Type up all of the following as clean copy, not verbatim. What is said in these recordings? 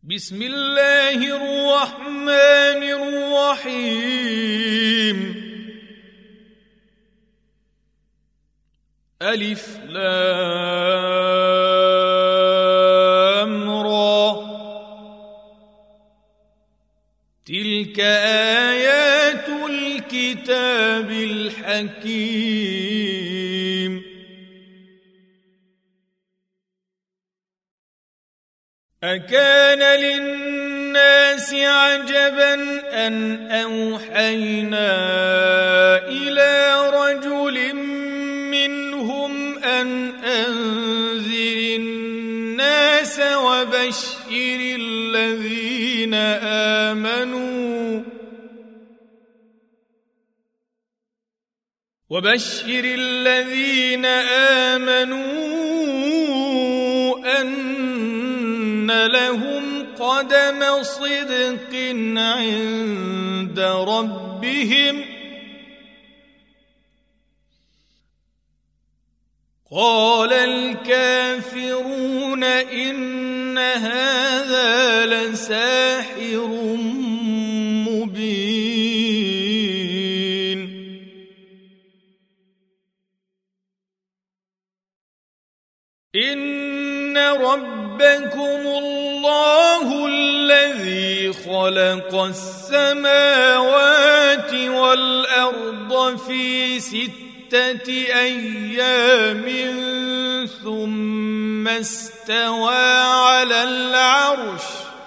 بسم الله الرحمن الرحيم. ألف لام را، تلك آيات الكتاب الحكيم. أكان للناس عجبا أن أوحينا إلى رجل منهم أن أنذر الناس وبشر الذين آمنوا أن لهم قدم صدق عند ربهم. قال الكافرون إن هذا لساحر مبين. إن ربكم الله الذي خلق السماوات والأرض في 6 أيام ثم استوى على العرش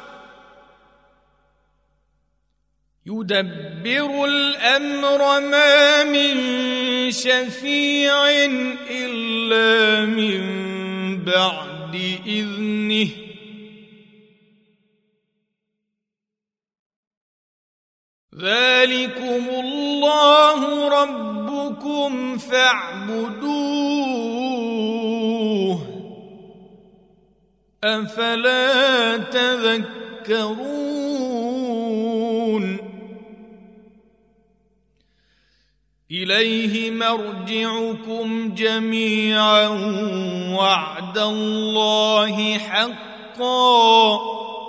يدبر الأمر ما من شفيع إلا من بعد إذنه. ذلكم الله ربكم فاعبدوه أفلا تذكرون. إليه مرجعكم جميعا وعد الله حقا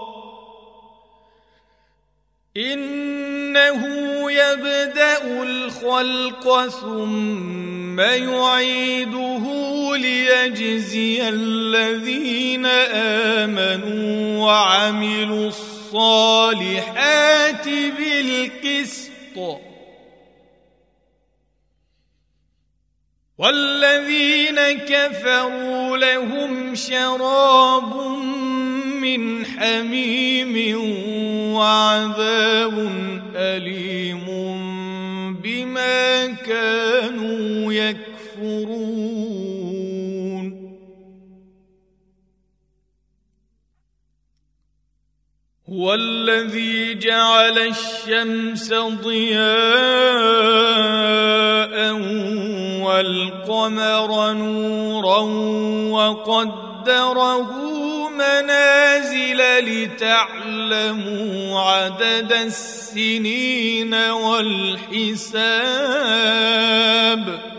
إنه يبدأ الخلق ثم يعيده ليجزي الذين آمنوا وعملوا الصالحات بالقسط والذين كفروا لهم شراب من حميم وعذاب أليم بما كانوا يكفرون. هو الذي جعل الشمس ضياء والقمر نورا وقدره منازل لتعلموا عدد السنين والحساب.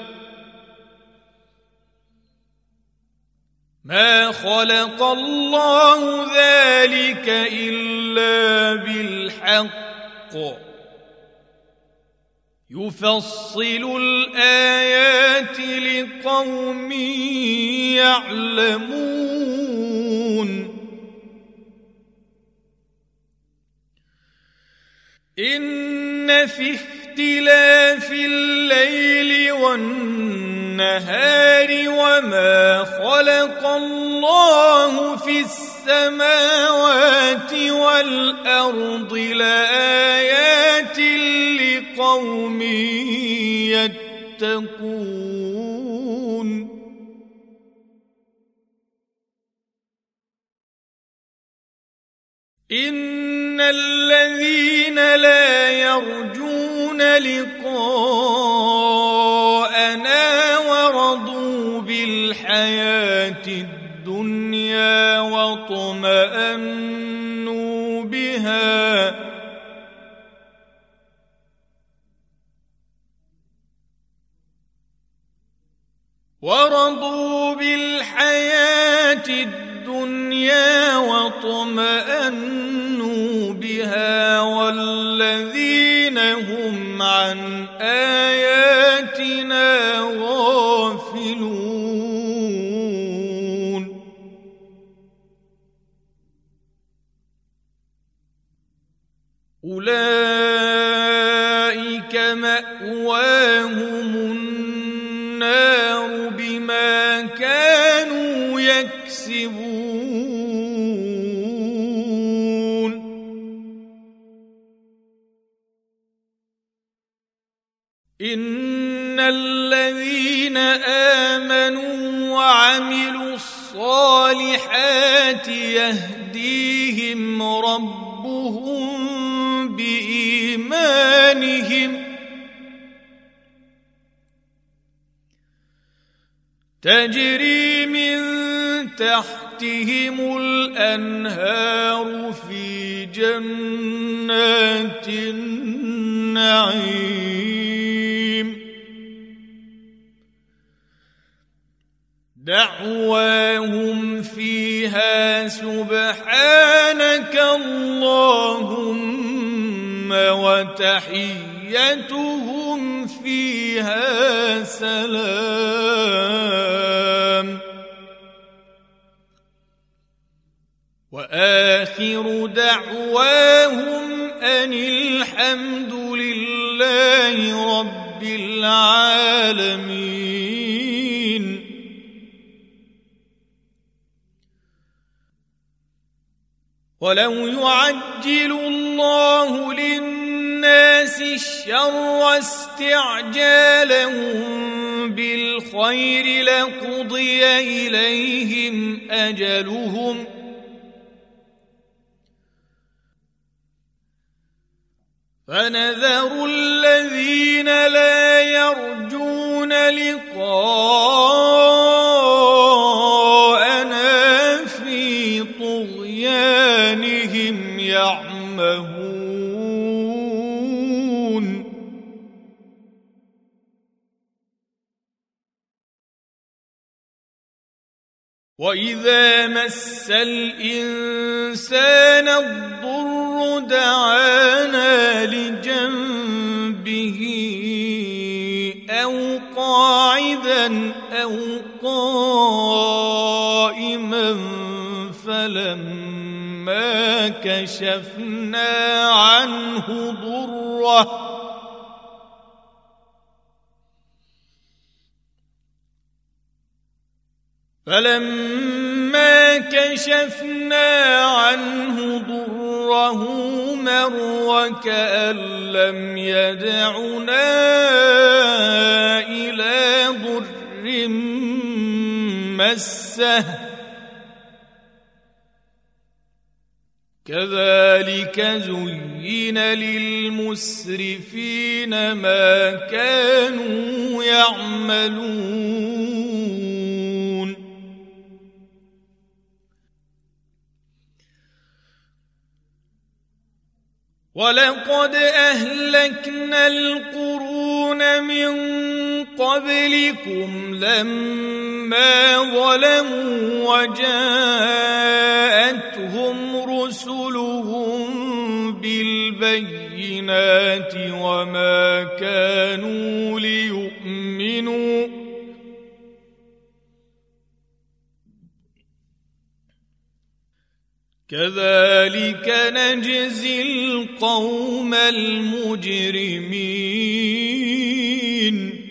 ما خلق الله ذلك إلا بالحق يفصل الآيات لقوم يعلمون. إن في اختلاف الليل والنهار وما خلق الله في السماوات والأرض لآيات لقوم يتقون. إن الذين لا يرجون لقاءنا ورضوا بالحياة الدنيا واطمأنوا بها واطمأنوا بها والذين هم عن آياتنا غافلون أولئك مأواهم النار بما كانوا يكسبون إن الذين آمنوا وعملوا الصالحات يهديهم ربهم بإيمانهم تجري من تحتهم الأنهار في جنات النعيم دعواهم فيها سبحانك اللهم وتحيتهم فيها سلام وآخر دعواهم أن الحمد لله رب العالمين ولو يعجل الله للناس الشر استعجالهم بالخير لقضي إليهم أجلهم فنذر الذين لا يرجون لقاءنا في طغيانهم يعمهون وإذا مس الإنسان الضر دعانا لجنبه أو قاعدا أو قائما فلما كشفنا عنه ضره مر وكأن لم يدعنا إلى ضر مسه كذلك زين للمسرفين ما كانوا يعملون ولقد أهلكنا القرون من قبلكم لما ظلموا وجاءتهم رسلهم بالبينات وما كانوا ليؤمنوا كذلك نجزي القوم المجرمين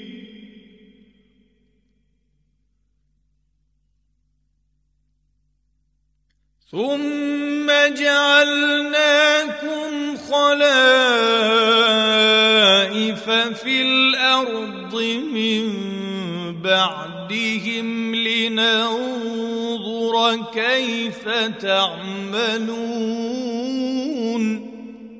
ثم جعلناكم خلائف في الأرض من بعدهم لننظر كيف تعملون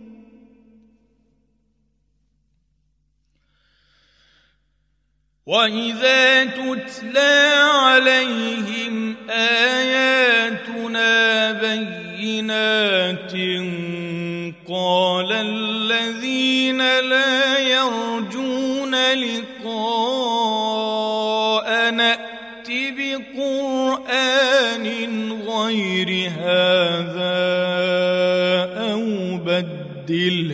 وإذا تتلى عليهم آياتنا بينات قال الذين لا يرجون لقاءنا ائت بقرآن غير هذا أبدله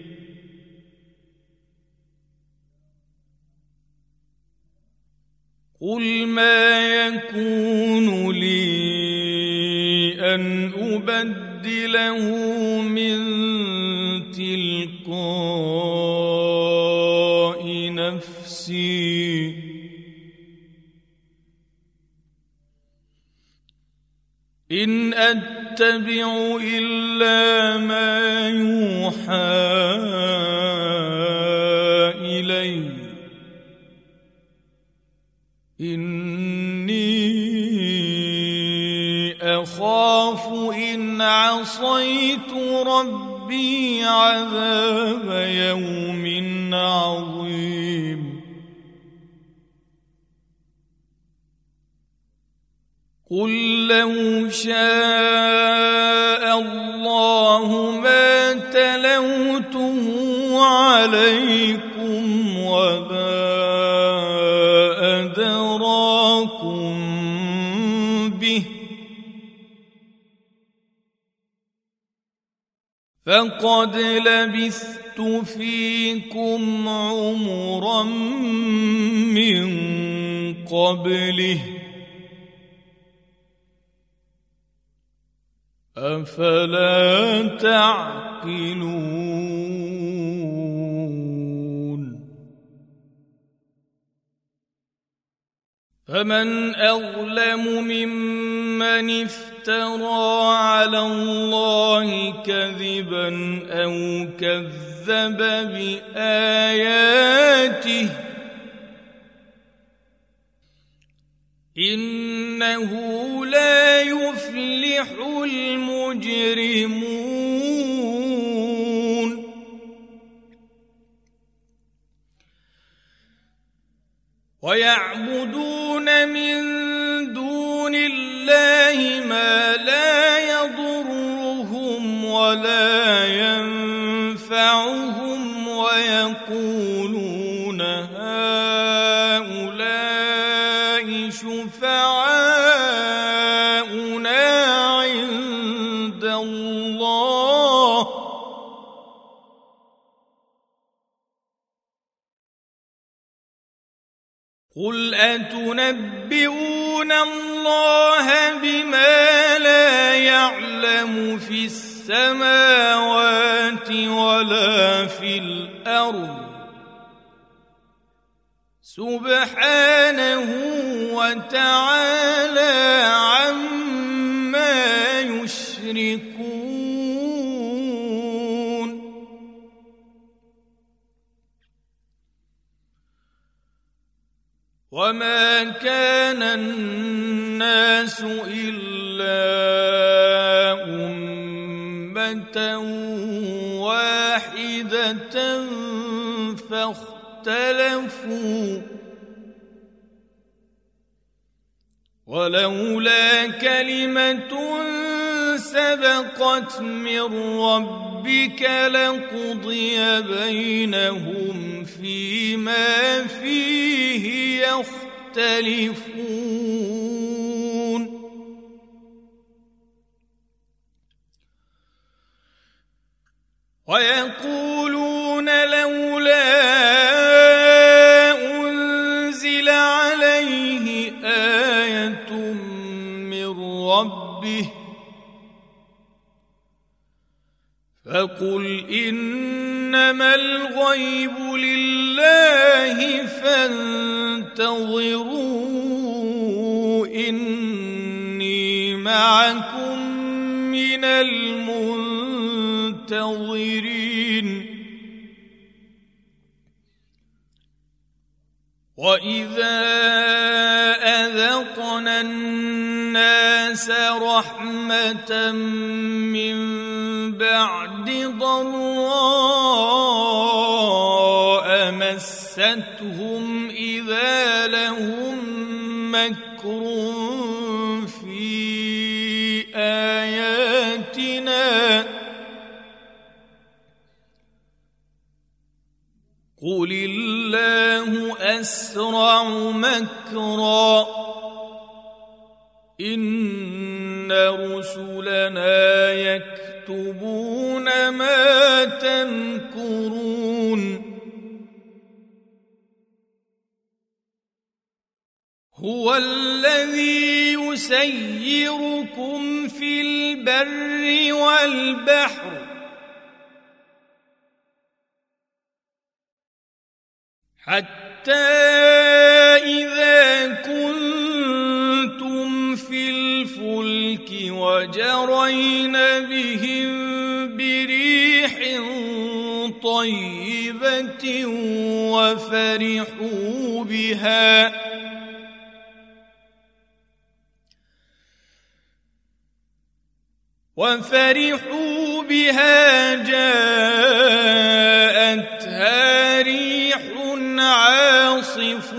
قل ما يكون لي أن أبدله من تلقاء نفسي إن أتبع إلا ما يوحى إلي إني أخاف إن عصيت ربي عذاب يوم عظيم قل لو شاء الله ما تلوته عليكم وما أدراكم به فقد لبثت فيكم عمرا من قبله أفلا تعقلون فمن أظلم ممن افترى على الله كذبا أو كذب بآياته إنه لا يفلح المجرمون ويعبدون من دون الله ما لا يضرهم ولا ينفعهم ويقولون هؤلاء شفعاؤنا عند الله قل أتنبئون الله بما لا يعلم في السماوات ولا في الأرض سبحانه وتعالى عما يشركون وما كان الناس إلا أمة واحدة فاختلفوا ولولا كلمة سبقت من ربك لقضي بينهم فيما فيه يختلفون ويقولون لولا أنزل عليه آية من ربه فقل إنما الغيب لله فانتظروا إني معكم من المنتظرين وإذا أذقنا الناس رحمة من بعد ضراء مستهم إذا لهم مكر في آياتنا قل الله أسرع مكرا إن إن رسلنا يكتبون ما تمكرون هو الذي يسيركم في البر والبحر حتى إذا كنتم في الفلك وجرين بهم بريح طيبة وفرحوا بها جاءتها ريح عاصف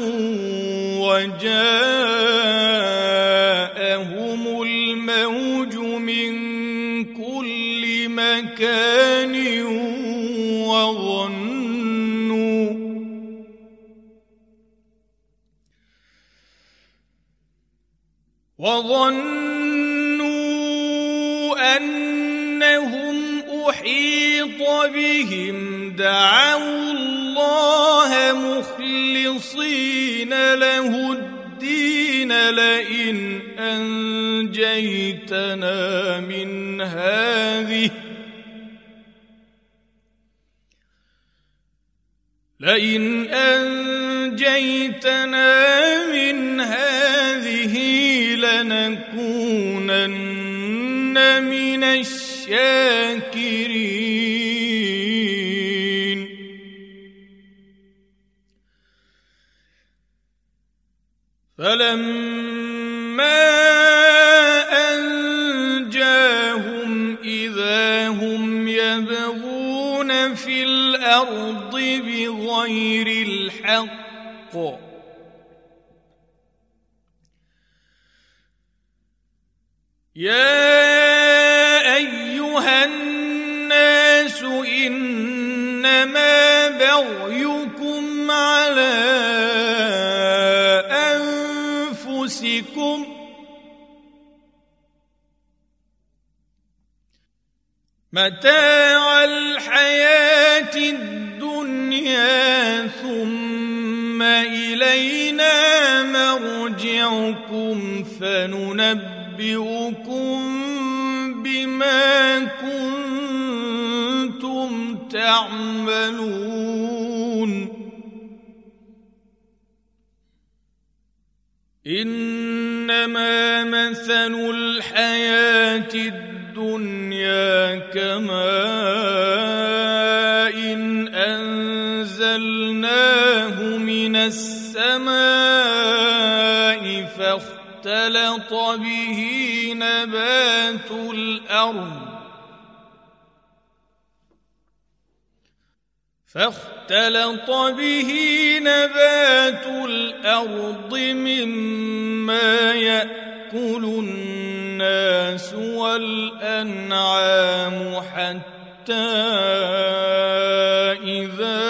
وجاءهم الموج من كل مكان وظنوا أنهم أحيط بهم دعوا الله مخلصين له الدين لئن أنجيتنا من هذه لنكونن من الشاكرين فلما أنجاهم إذا هم يبغون في الأرض بغير الحق يا أيها الناس إنما بغيكم على أنفسكم متاع الحياة الدنيا ثم إلينا مرجعكم فننبئكم بما كنتم تعملون إنما مثل الحياة الدنيا كماء أنزلناه من السماء فاختلط به نبات الأرض مما يأكل الناس والأنعام حتى إذا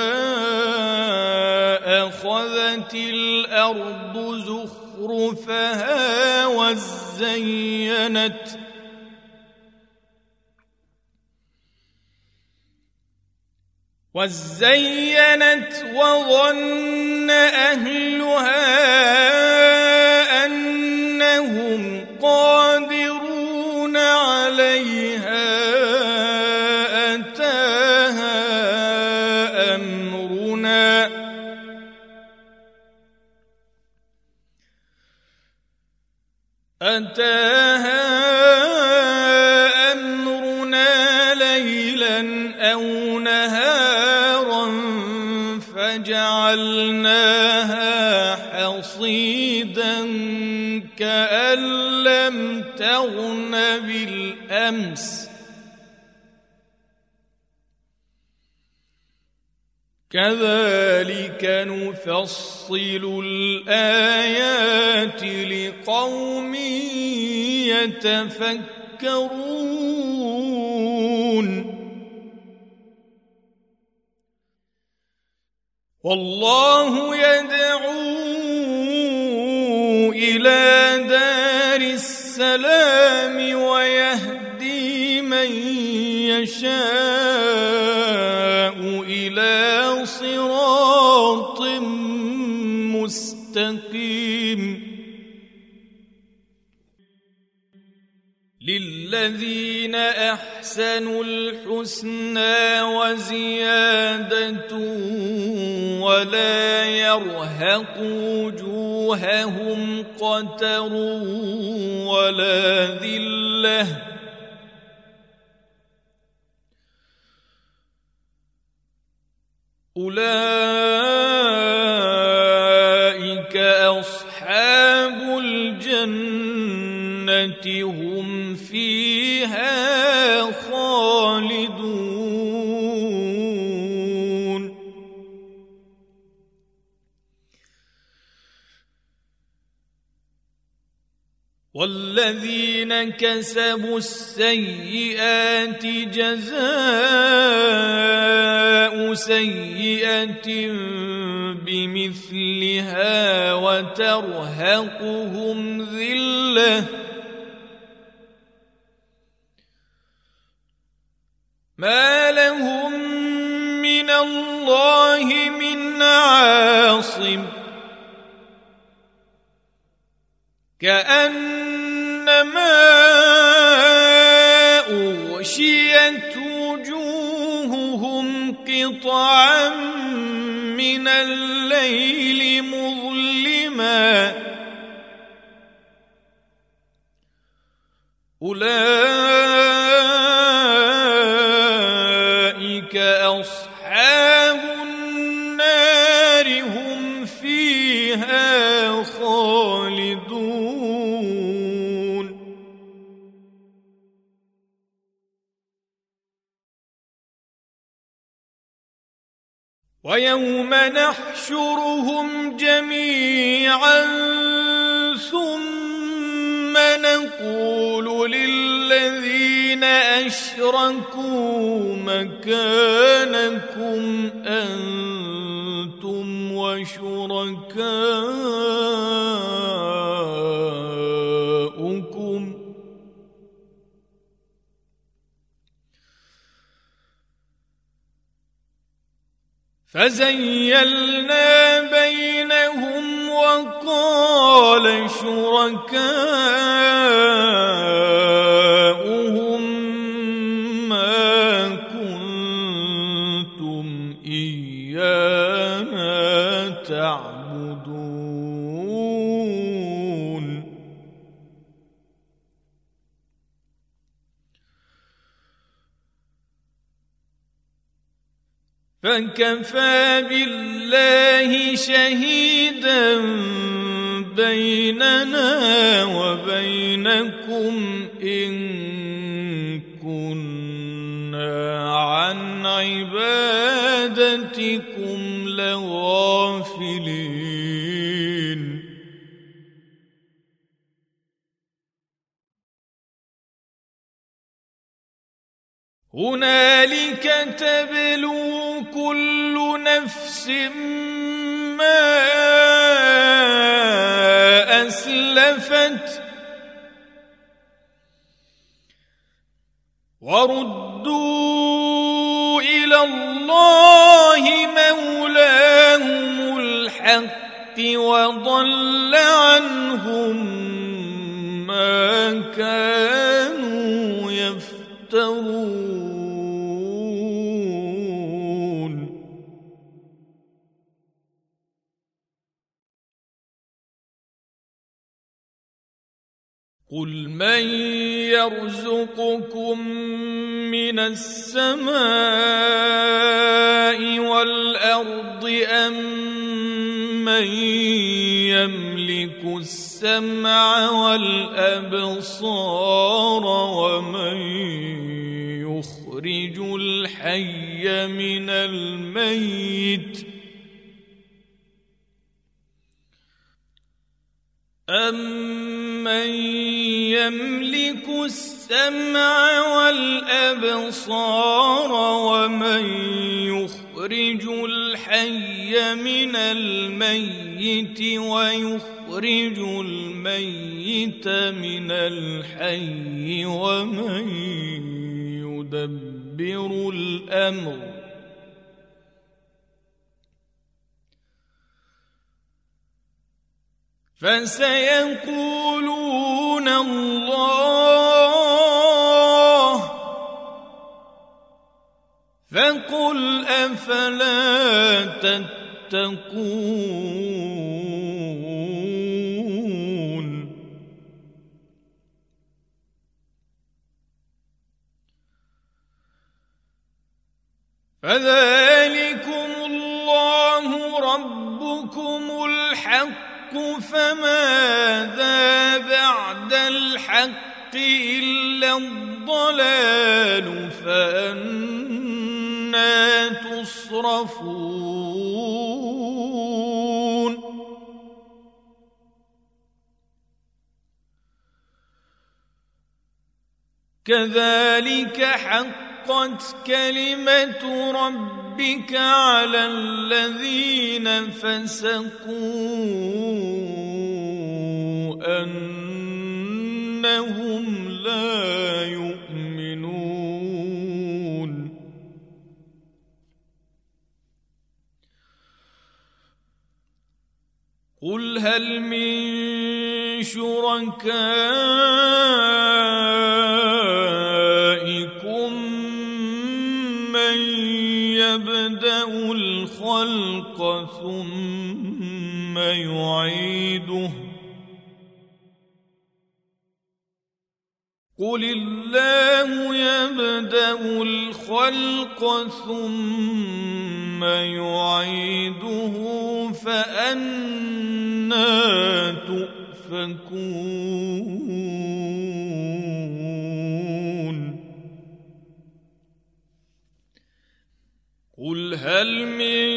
أخذت الأرض زخرفها وزينت وظن أهلها أنهم قادرون عليها أتاها أمرنا ليلا أو نهارا فجعلناها حصيدا كأن لم تغن بالأمس كذلك نفصل الآيات لقوم يتفكرون والله يدعو إلى دار السلام السلام ويهدي من يشاء إلى صراط مستقيم. للذين أحسنوا الحسنى وزيادة ولا يرهق وجوههم قتر ولا ذلة أولئك أصحاب الجنة هم فيها خالدون. والذين كسبوا السيئات جزاء سيئة بمثلها وترهقهم ذلة ما لهم من الله من عاصم كأنما أغشيت وجوههم قطعا من الليل مظلما أولئك أصحاب النار هم فيها خالدون. ويوم نحشرهم جميعا ثم نقول للذين أشركوا مكانكم أنتم وشركاؤكم فزيلنا بينهم وقال شركاؤهم ما كنتم إيانا تعبدون فكفى بالله شهيدا بيننا وبينكم إن كنا عن عبادتكم لغافلين. هنالك تبلو كل نفس ما أسلفت وردوا إلى الله مولاهم الحق وضل عنهم ما كانوا يفترون. قل من يرزقكم من السماء والأرض أم من يملك السمع والأبصار ومن يخرج الحي من الميت أمن يملك السمع والأبصار ومن يخرج الحي من الميت ويخرج الميت الميت من الحي ومن يدبر الأمر فسيقولون الله فقل أفلا تتقون فذلكم الله ربكم الحق فماذا بعد الحق إلا الضلال فأنى تصرفون كذلك حقت كلمة ربك على الذين فسقوا أنهم لا يؤمنون قل هل من شركائكم من يبدأ الخلق ثم يعيده قل الله يبدأ الخلق ثم يعيده فأنى تؤفكون قل هل من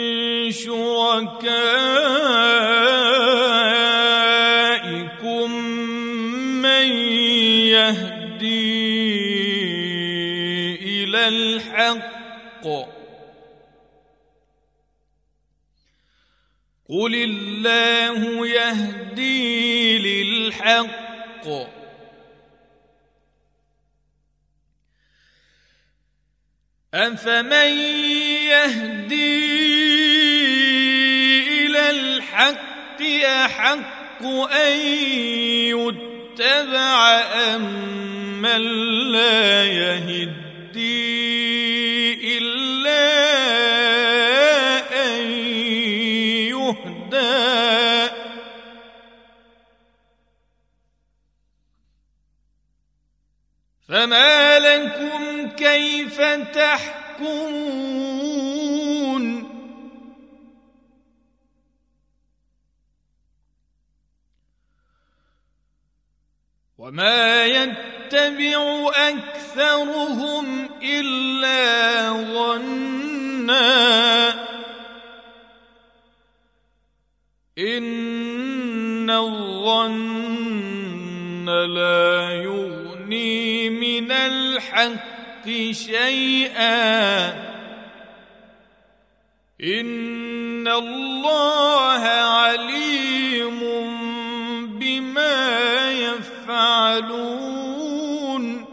شركائكم من يهدي إلى الحق قل الله يهدي للحق أفمن يهدي إلى الحق أحق أن يتبع أمن لا يهدي إلا أن يهدى فما لكم كيف تحكمون وما يتبع أكثرهم إلا ظنا إن الظن لا يغني من الحق شيئا إن الله عليم بما يفعلون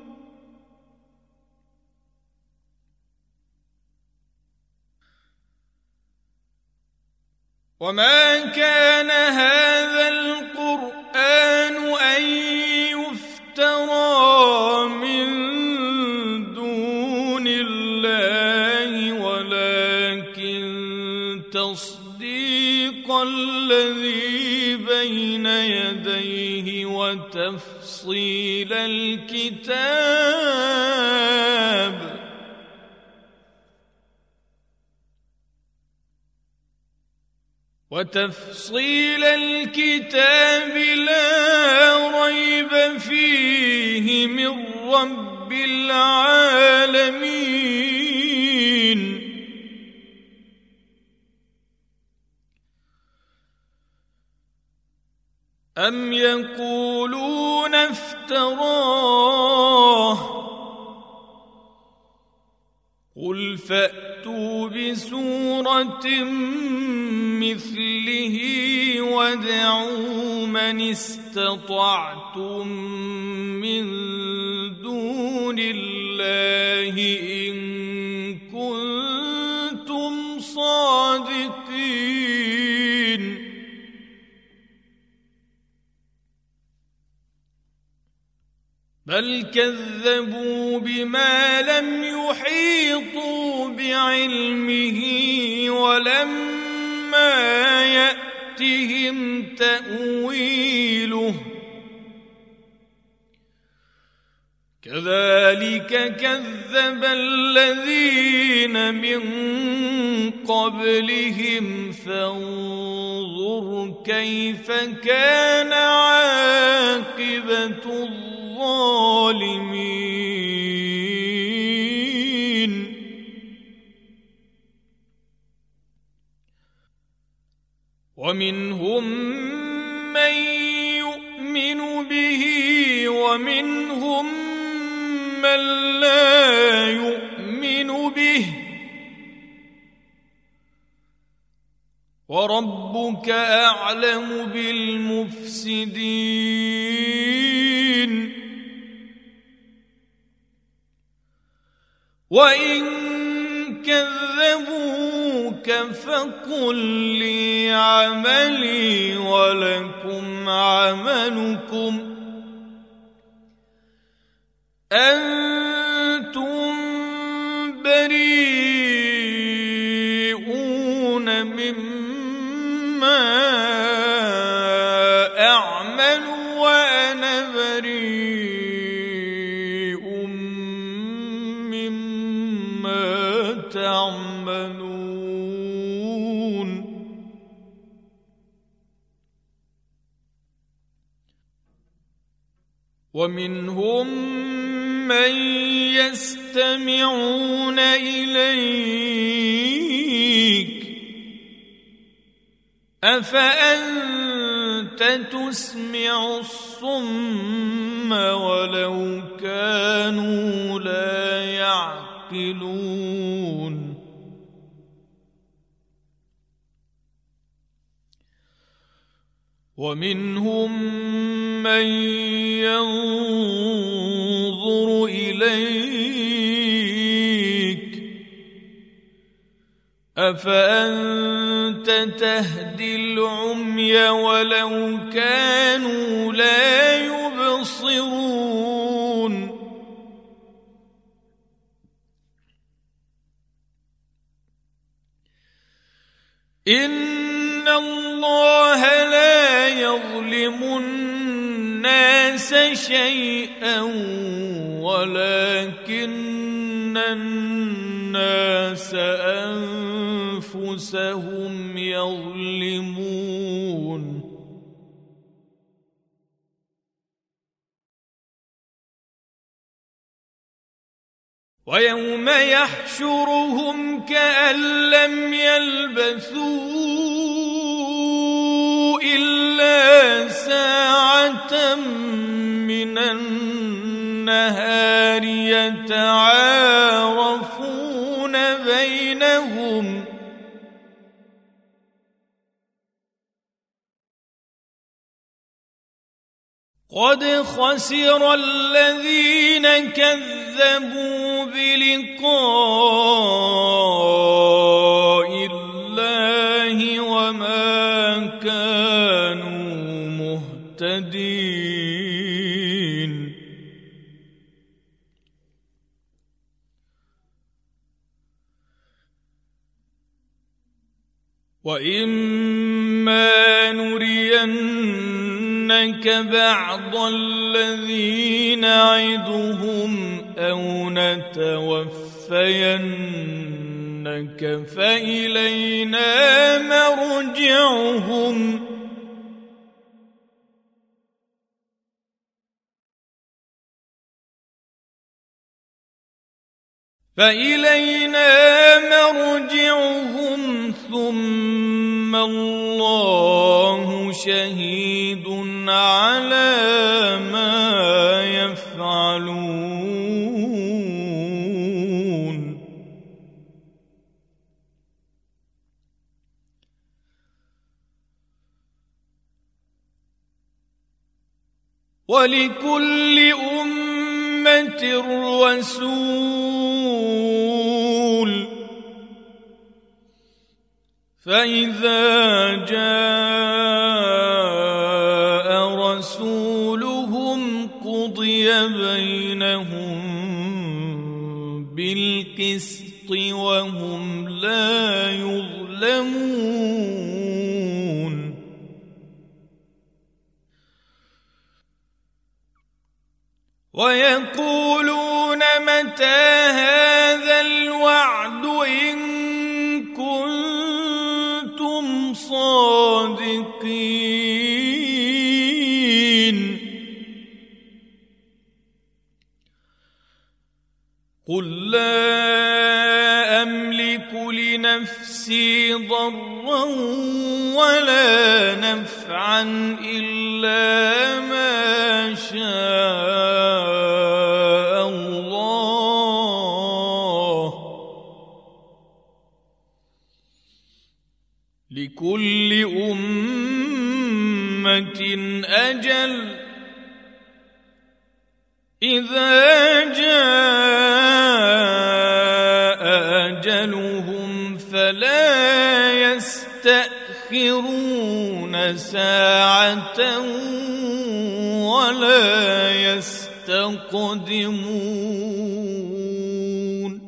وما كان هذا القرآن أن يفترى من دون الله ولكن تصديق الذي بين يديه وتفصيل الكتاب لا ريب فيه من رب العالمين أم يقولون افتراه قل فأتوا بسورة مثله وادعوا من استطعتم من دون الله إن كنتم صادقين بل كذبوا بما لم يحيطوا بعلمه ولما يأتهم تأويله كذلك كذب الذين من قبلهم فانظر كيف كان عاقبة الظالمين ومنهم من يؤمن به ومنهم من لا يؤمن به وربك أعلم بالمفسدين وإن كذبوك فقل لي عملي ولكم عملكم أنتم بريئون مما أعمل وأنا بريء مما تعملون ومنهم من يستمعون إليك أفأنت تسمع الصم ولو كانوا لا يعقلون ومنهم من ينظر إليك أفأنت تهدي العمي ولو كانوا لا يبصرون إن الله لا يظلم الناس شيئا ولكن الناس أنفسهم يظلمون ويوم يحشرهم كأن لم يلبثوا إلا ساعة من النهار يتعارفون بينهم قد خسر الذين كذبوا بلقاء الله وما كانوا مهتدين وإما نرينك بعض الذي نعدهم أو نتوفينك فإلينا مرجعهم ثم الله شهيد على ما يفعلون ولكل أمة رسول فإذا جاء رسولهم قضي بينهم بالقسط وهم لا يظلمون ويقولون متى هذا الوعد إن كنتم صادقين قل لا أملك لنفسي ضرا ولا نفعا إلا ما شاء الله لكل أمة أجل إذا جاء أجلهم فلا يستأخرون ساعة ولا يستقدمون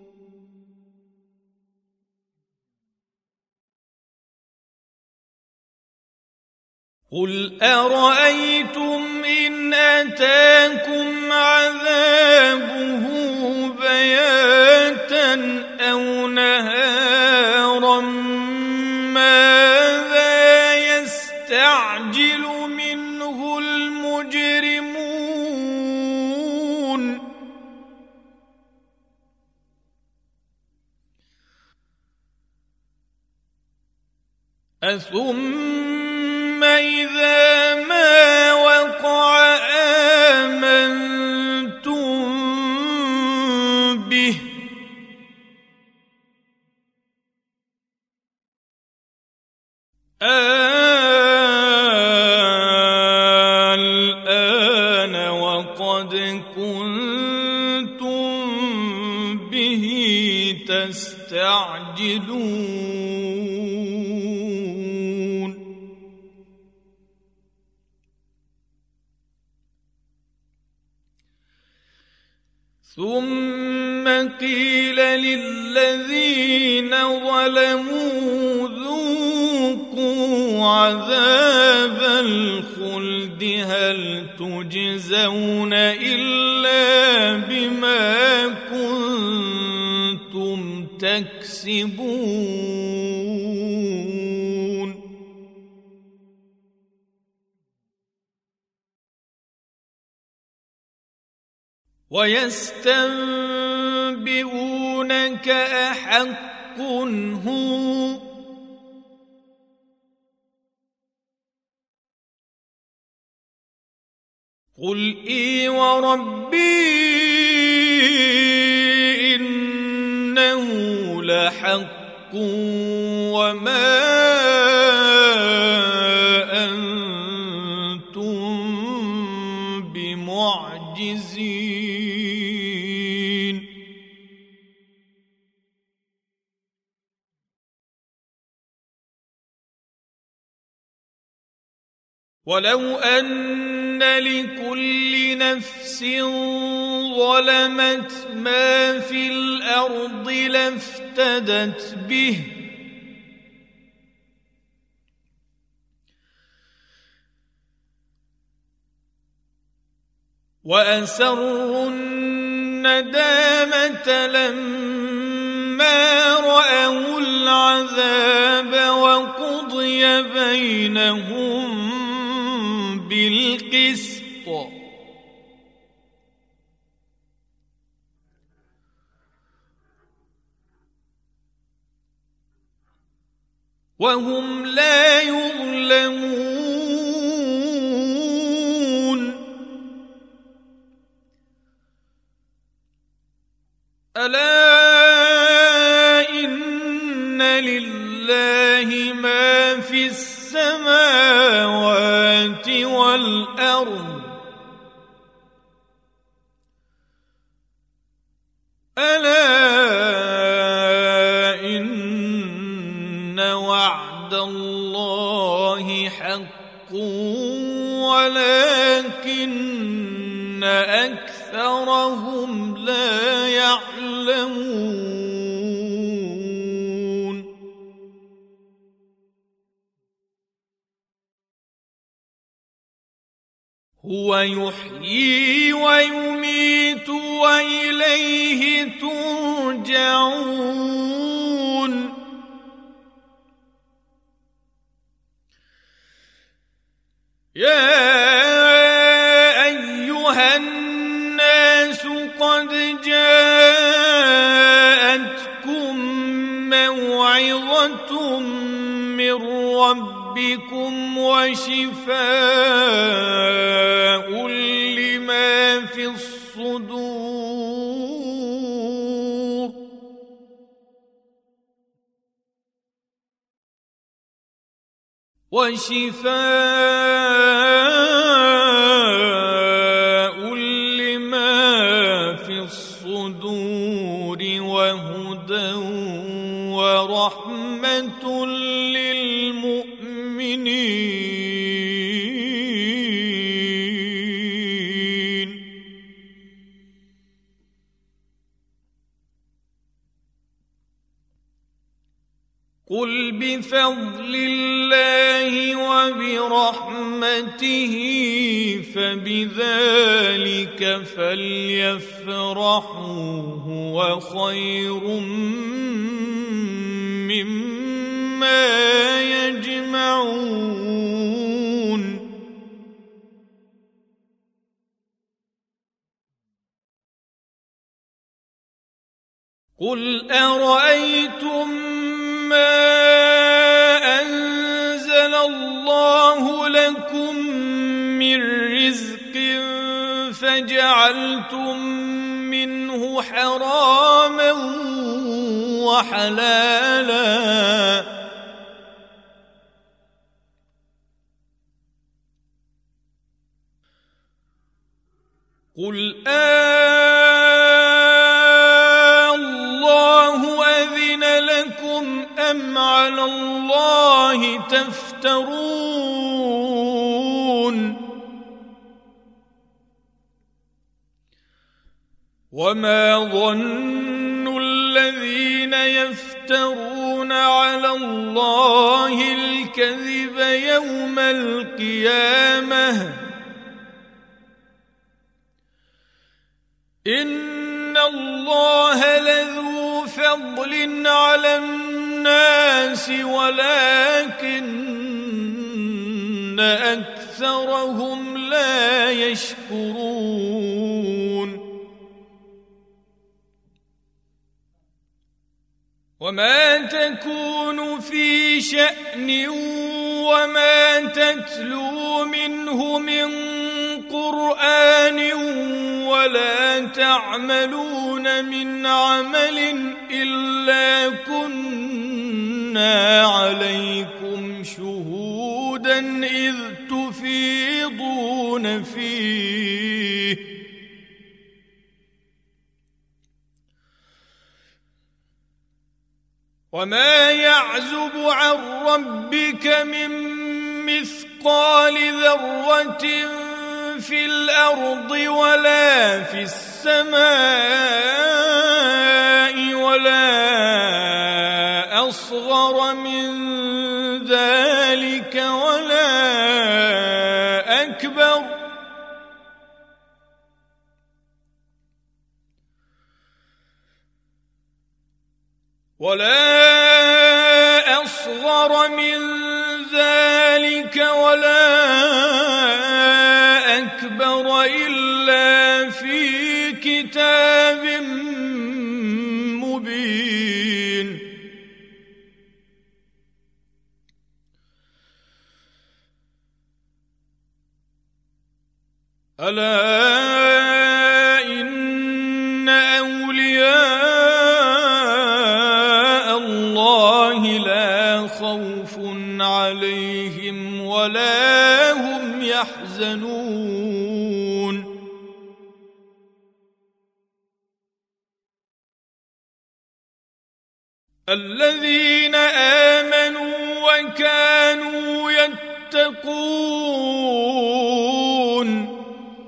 قل أرأيتم إن أتاكم عذابه بياتا أو نهارا ماذا يستعجل منه المجرمون أثم إذا ما وقع آمنتم به الآن وقد كنتم به تستعجلون ثم قيل للذين ظلموا ذوقوا عذاب الخلد هل تجزون إلا بما كنتم تكسبون ويستنبئونك أحق هو قل إي وربي إنه لحق وما أنتم بمعجزين ولو أن لكل نفس ظلمت ما في الأرض لافتدت به وأسروا الندامة لما رأوا العذاب وقضي بينهم بالقسط وهم لا يظلمون ألا إن لله ما في السماوات والأرض ألا إن وعد الله حق ولكن أكثرهم لا يعلمون. هو يحيي ويميت وإليه ترجعون. يا أيها الناس قد جاءتكم موعظة من ربكم وشفاء لما في الصدور وهدى ورحمة للمؤمنين. قل بفضل الله وبرحمته فبذلك فليفرحوا هو خير مما يجمعون. قل أرأيتم ما أنزل الله لكم من رزق فجعلتم منه حراما وحلالا قل الله أذن لكم أم على الله تفترون. وما ظن الذين يفترون على الله الكذب يوم القيامة إن الله لذو فضل على الناس ولكن أكثرهم لا يشكرون. وما تكون في شأن وما تتلو منه من قرآن ولا تعملون من عمل إلا كنا عليكم شهودا إذ تفيضون فيه وما يعزب عن ربك من مثقال ذرة في الأرض ولا في السماء ولا أصغر من ذلك ولا أكبر إلا في كتاب مبين. ألا إن أولياء الله لا خوف عليهم ولا هم يحزنون. الذين آمنوا وكانوا يتقون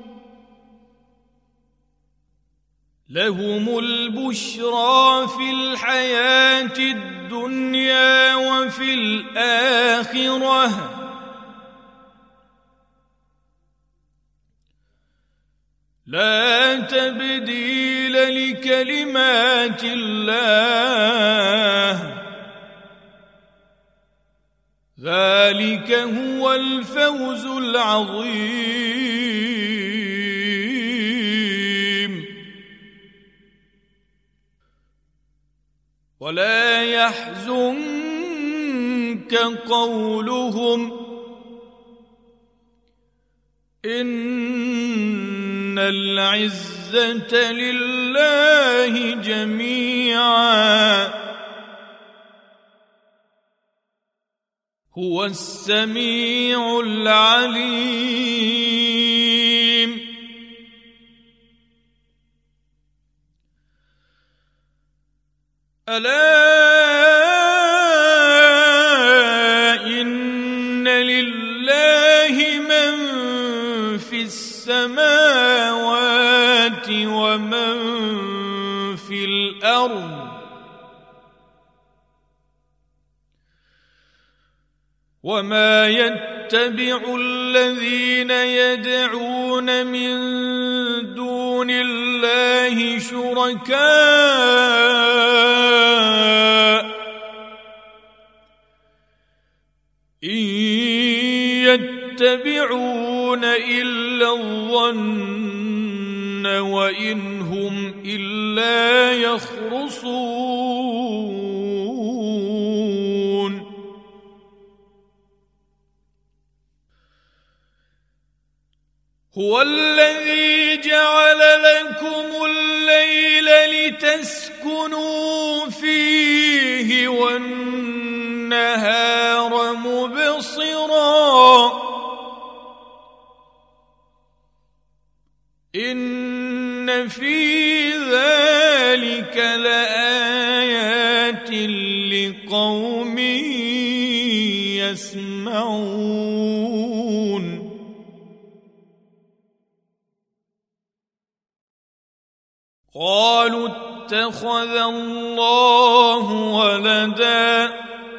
لهم البشرى في الحياة الدنيا وفي الآخرة لا تبديل لكلمات الله ذلك هو الفوز العظيم ولا يحزنك قولهم إن العزة لله جميعا هو السميع العليم ألا إن لله من في السماوات ومن في الأرض وما يتبع الذين يدعون من دون الله شركاء إن يتبعون إلا الظن وإن هم إلا يخرصون هو الذي جعل لكم الليل لتسكنوا فيه والنهار مبصرا إن في ذلك لآيات لقوم يسمعون قالوا اتخذ الله ولدا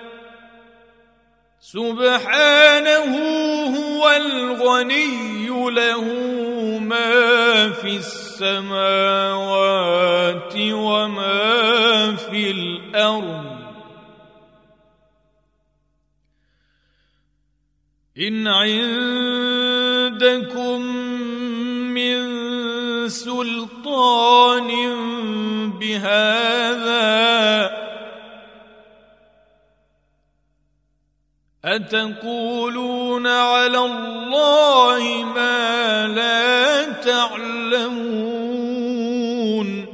سبحانه هو الغني له ما في السماوات وما في الأرض إن عندكم من سلطان بهذا أتقولون على الله ما لا تعلمون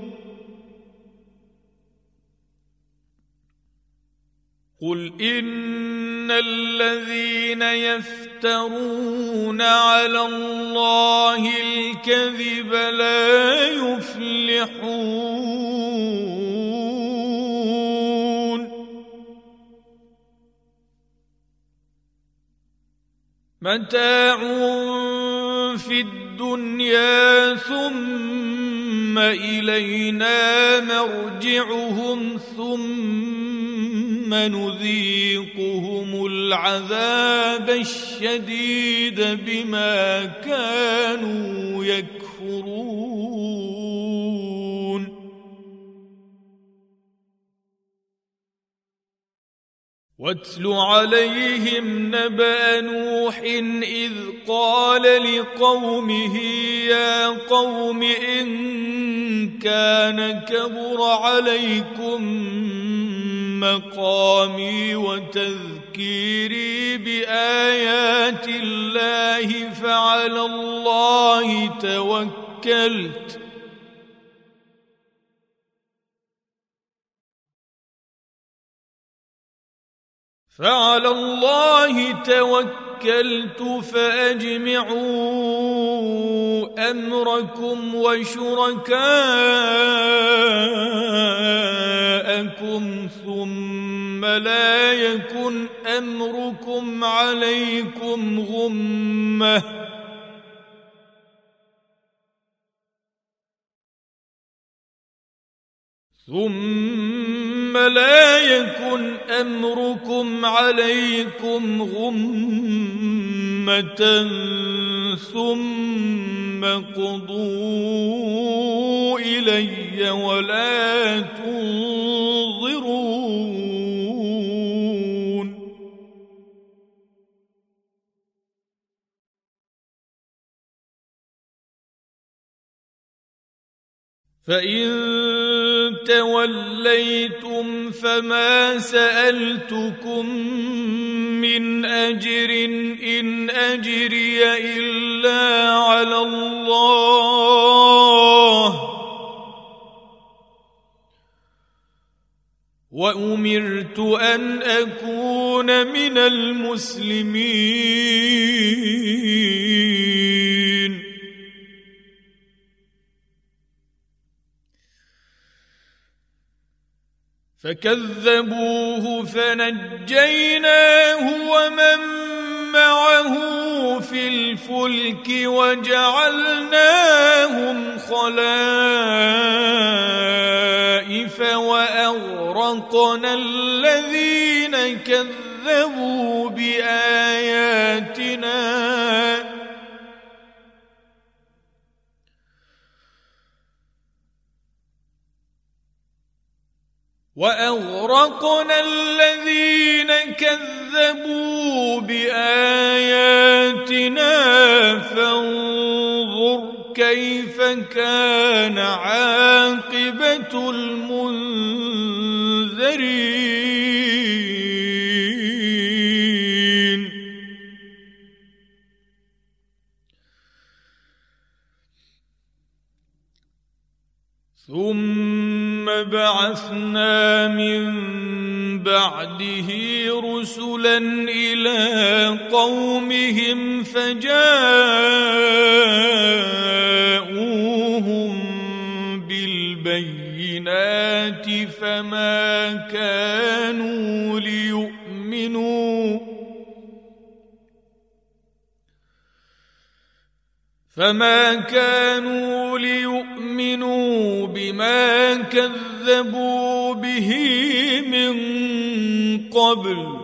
قل إن الذين يفترون على الله الكذب لا يفلحون متاع في الدنيا ثم إلينا مرجعهم ثم نذيقهم العذاب الشديد بما كانوا يكفرون واتل عليهم نبأ نوح إذ قال لقومه يا قوم إن كان كبر عليكم مقامي وتذكيري بآيات الله فعلى الله توكلت فأجمعوا أمركم وشركاءكم ثم لا يكن أمركم عليكم غمة ثم قضوا إلي ولا تنظرون فإن توليتم فما سألتكم من أجر إن أجري إلا على الله وأمرت أن أكون من المسلمين فكذبوه فنجيناه ومن معه في الفلك وجعلناهم خلائف وأغرقنا الذين كذبوا بآياتنا فانظر كيف كان عاقبة المنذرين ثم بعثنا من بعده رسلا إلى قومهم فجاءوهم بالبينات فما كانوا ليؤمنوا بما كذبوا به من قبل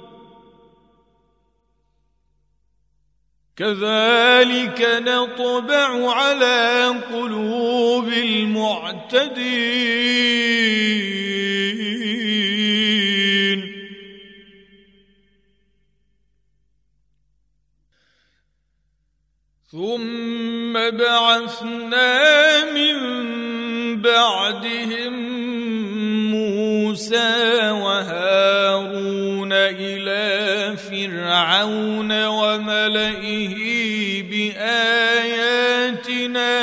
كذلك نطبع على قلوب المعتدين ثم بعثنا من بعدهم موسى وهارون إلى فرعون وملئه بآياتنا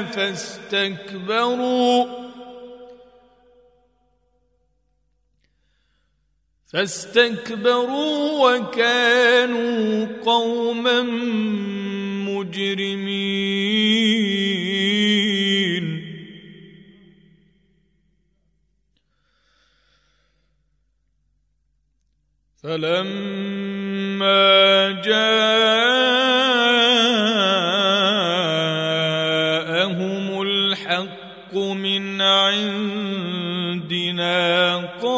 فاستكبروا وكانوا قوما مجرمين فلما جاءهم الحق من عندنا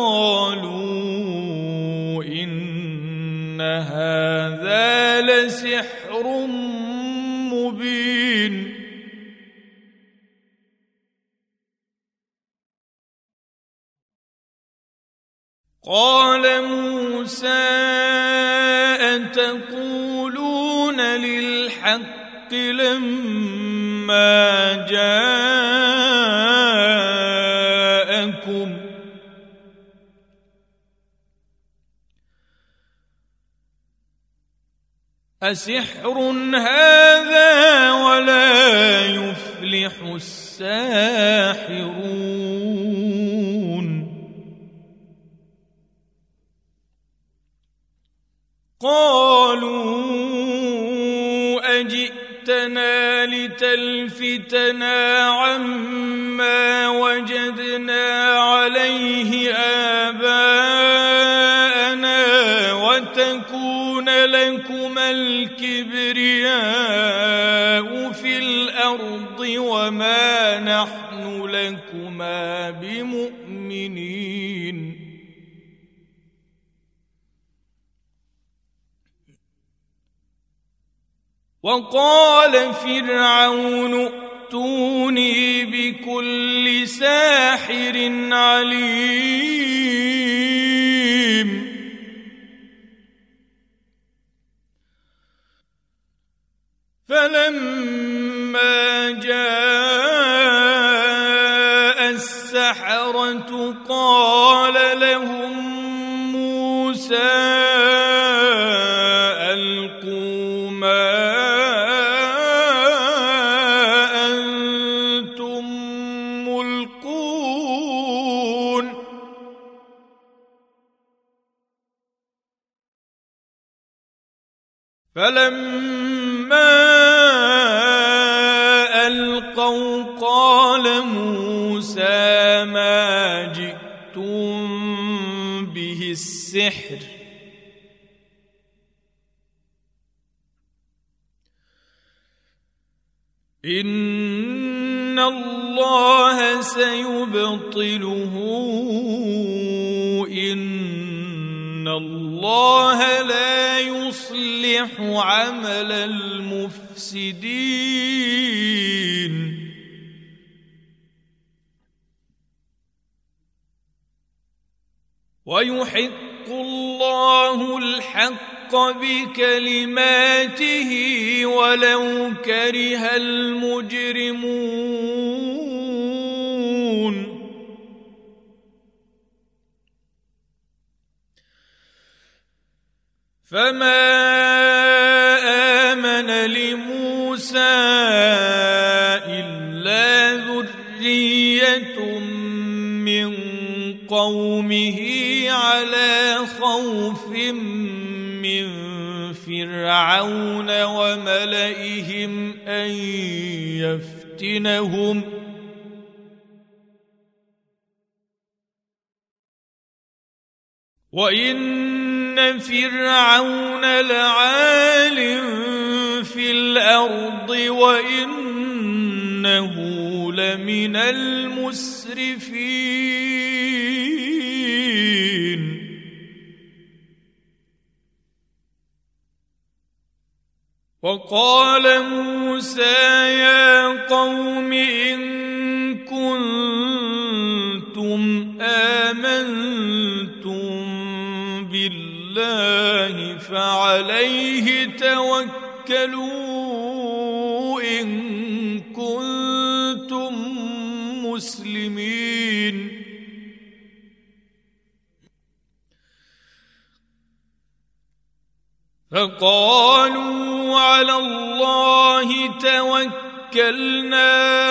قالوا إن هذا لسحر مبين قال موسى أتقولون للحق لما جاءكم أسحر هذا ولا يفلح الساحرون قالوا أجئتنا لتلفتنا عما وجدنا عليه آباءنا بمؤمنين. وقال فرعون ائتوني بكل ساحر عليم. فلما جاء السحرة قال لهم موسى ألقوا ما أنتم ملقون. فلما ألقوا قال موسى ما جئتم به السحر إن الله سيبطله إن الله لا يصلح عمل المفسدين. ويحق الله الحق بكلماته ولو كره المجرمون. فما آمن لموسى إلا ذرية من قومه على خوف من فرعون وملئهم أن يفتنهم وإن فرعون لعال في الأرض وإنه لمن المسرفين. وقال موسى يا قوم إن كنتم آمنتم بالله فعليه توكلوا إن كنتم مسلمين. فقالوا على الله توكلنا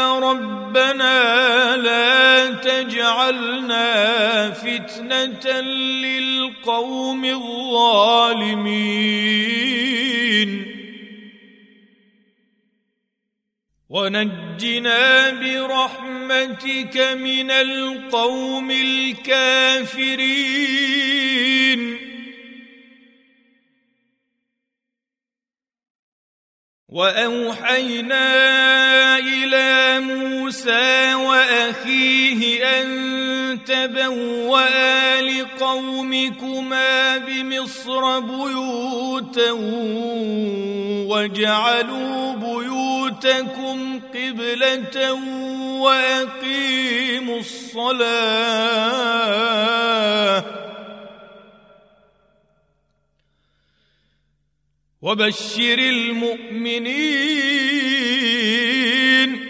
ربنا لا تجعلنا فتنة للقوم الظالمين ونجنا برحمتك من القوم الكافرين. وأوحينا إلى موسى وأخيه أن تبوأ لقومكما بمصر بيوتا واجعلوا بيوتكم قبلة وأقيموا الصلاة وبشر المؤمنين.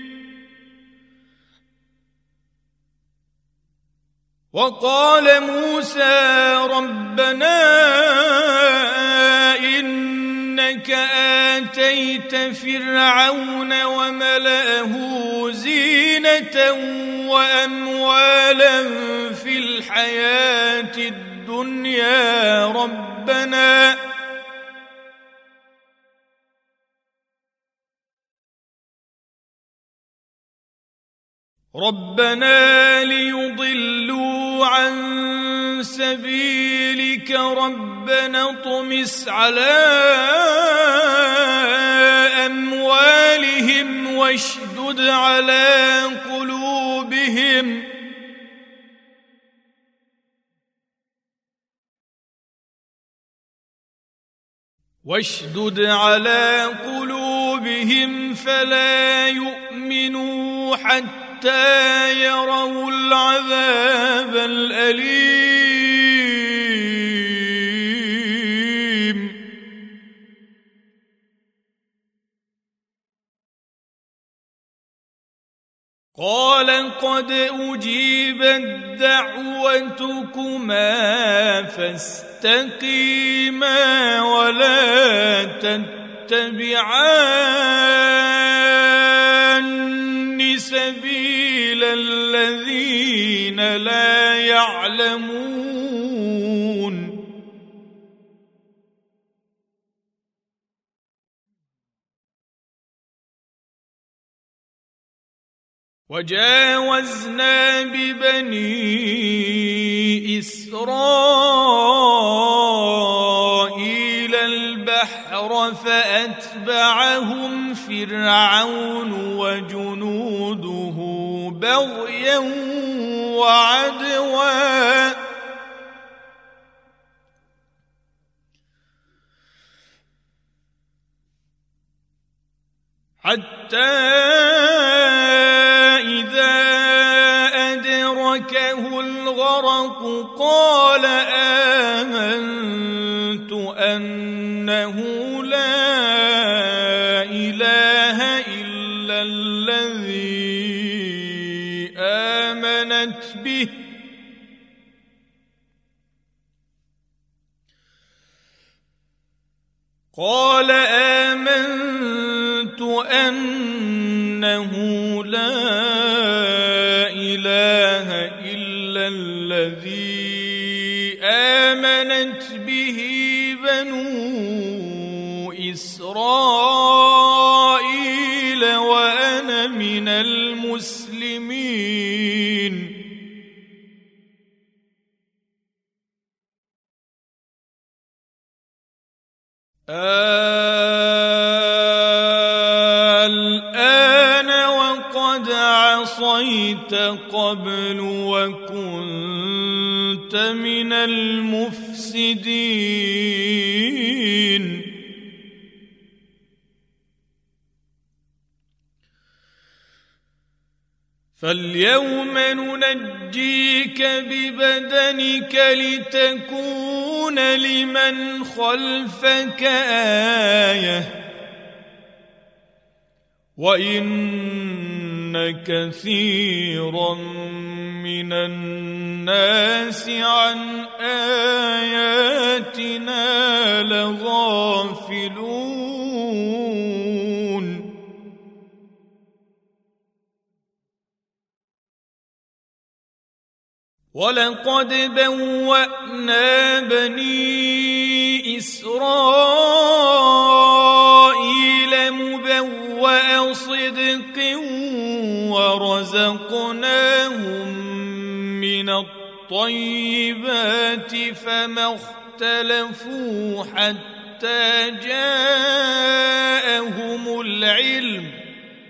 وقال موسى ربنا إنك آتيت فرعون وملأه زينة وأموالا في الحياة الدنيا ربنا ليضلوا عن سبيلك ربنا اطمس على أموالهم واشدد على قلوبهم واشدد على قلوبهم فلا يؤمنوا حتى يروا العذاب الأليم. قال قد أجيبت دعوتكما فاستقيما ولا تتبعان سبيل الذين لا يعلمون. وجاوزنا ببني إسرائيل البحر فأتبعهم فرعون وجنوده بغيا وعدوا حتى الغرق قال آمنت أنه لا إله إلا الذي آمنت به الذي آمنت به بنو إسرائيل وأنا من المسلمين. الآن وقد عصيت قبل وكنت من المفسدين. فاليوم ننجيك ببدنك لتكون لمن خلفك آية وإن كثيرا من الناس عن آياتنا لغافلون. ولقد بوأنا بني إسرائيل مبوأ صدق ورزقناهم من الطيبات فما اختلفوا حتى جاءهم العلم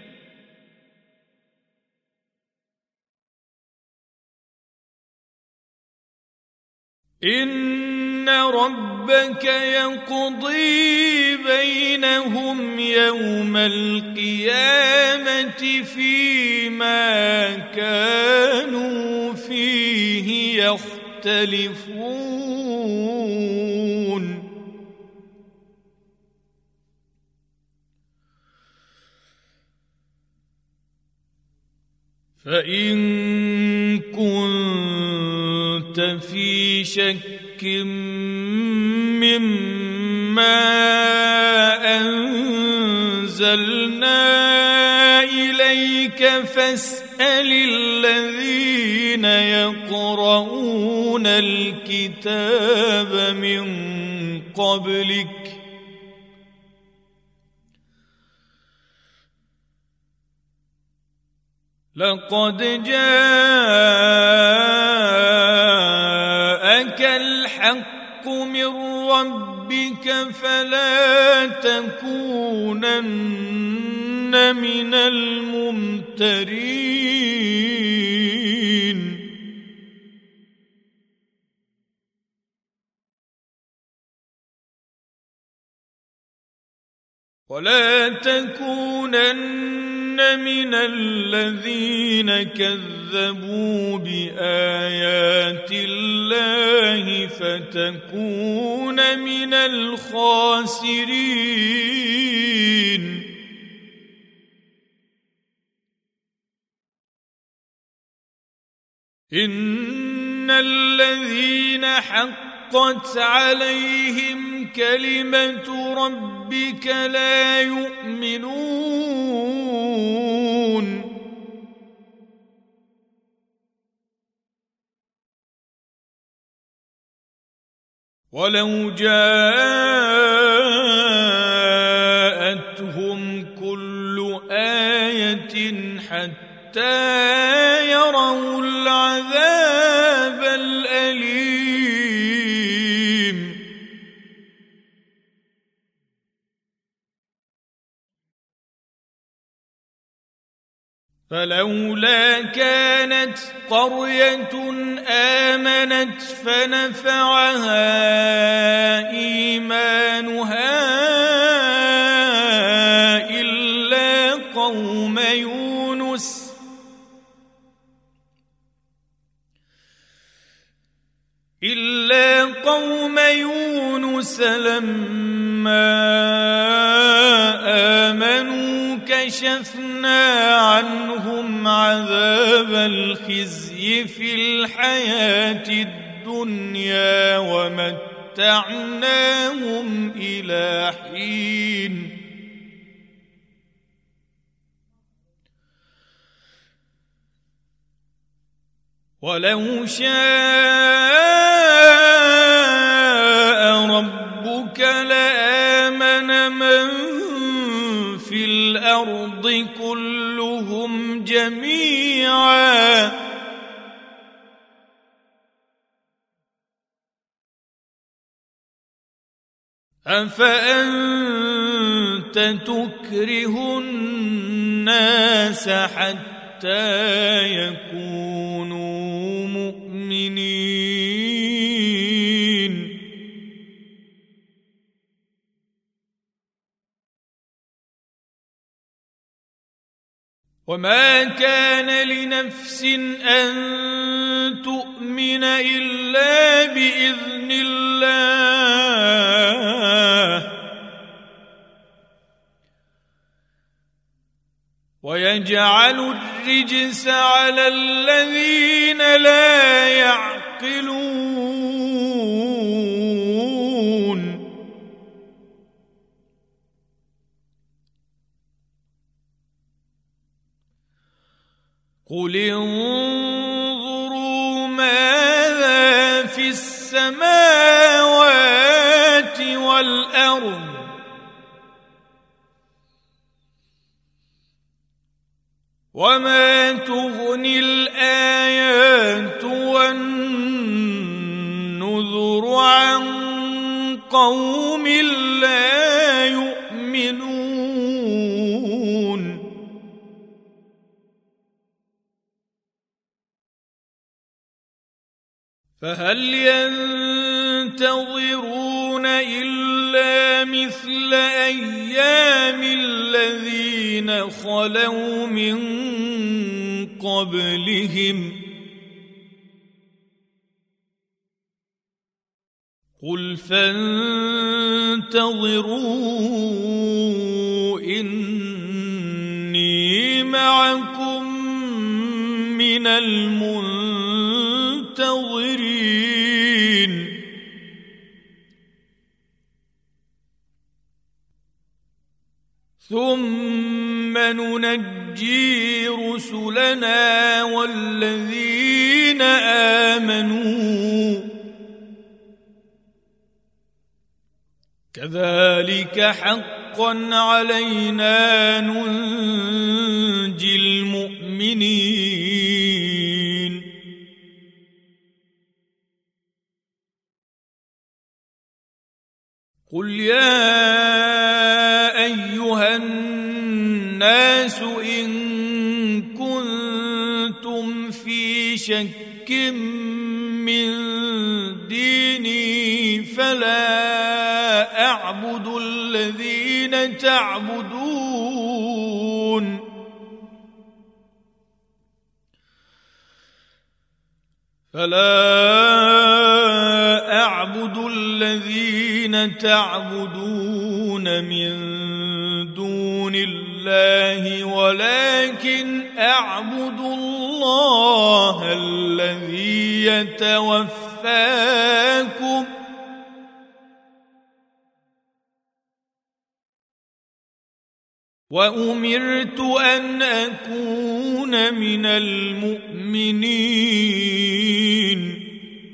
إن ربك يقضي بينهم يوم القيامة فيما كانوا فيه يختلفون. فإن كنت في شك مما أنزلنا إليك فاسأل الذين يقرؤون الكتاب من قبلك لقد جاءك الحق من ربك فلا تكونن من الممترين. ولا تكونن من الذين كذبوا بآيات الله فتكون من الخاسرين. إن الذين حقت عليهم كلمة ربك لا يؤمنون. ولو جاءتهم كل آية حتى يروا العذاب الأليم فلولا كانت قرية آمنت فنفعها إيمانها إلا قوم يونس لما آمنوا كشفنا عنهم عذاب الخزي في الحياة الدنيا ومتعناهم إلى حين. ولو شاء ربك لآمن من في الأرض كلهم جميعا أفأنت تكره الناس حتى يكونوا مؤمنين. وما كان لنفس أن تؤمن إلا بإذن الله ويجعل الرجس على الذين لا يعقلون. قل انظروا ماذا في السماوات والأرض وما تغني الآيات والنذر عن قوم لا يؤمنون. فهل ينتظرون إلا مثل أيام الذين خلوا من قبلهم قل فانتظروا إني معكم من المنتظرين. ثم ننجي رسلنا والذين آمنوا كذلك حقا علينا ننجي المؤمنين. قل يا أيها الناس إن كنتم في شك من ديني فلا أعبد الذين تعبدون من دون الله ولكن أعبد الله الذي يتوفاكم وأمرت أن أكون من المؤمنين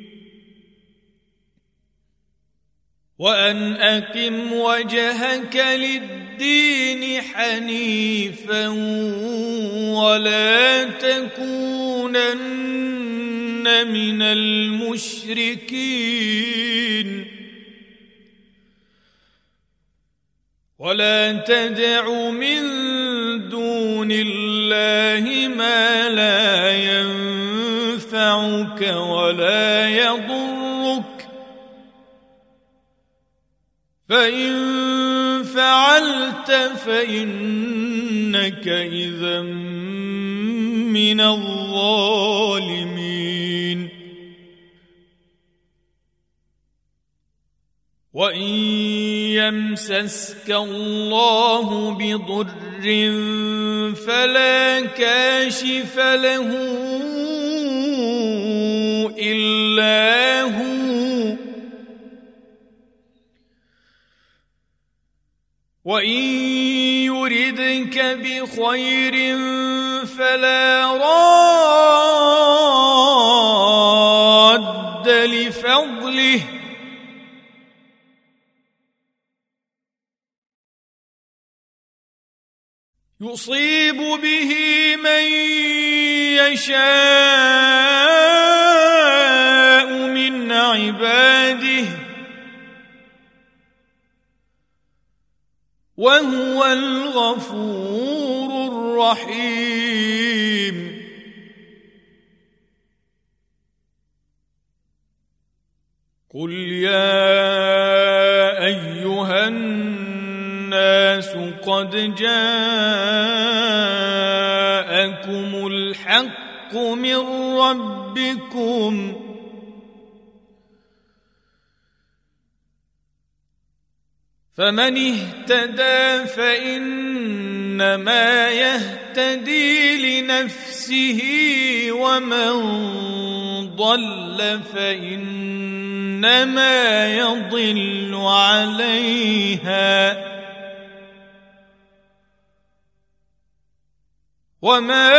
وأن أقم وجهك للدين حنيفا ولا تكونن من المشركين ولا تدع من دون الله ما لا ينفعك ولا يضرك فإن فعلت فإنك إذا من الظالمين وإن يمسسك الله بضر فلا كاشف له إلا هو وإن يردك بخير فلا راد لفضله يصيب به من يشاء من عباده وهو الغفور الرحيم قل يا أيها الناس قد جاءكم الحق من ربكم فمن اهتدى فإنما يهتدي لنفسه ومن ضل فإنما يضل عليها وما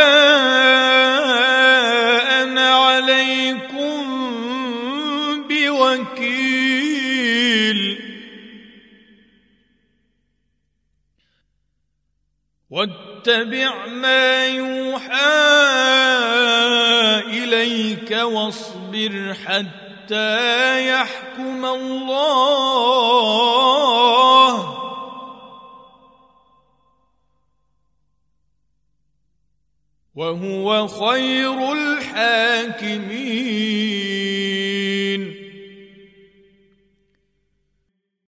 أنا عليكم بوكيل واتبع ما يوحى إليك واصبر حتى يحكم الله وهو خير الحاكمين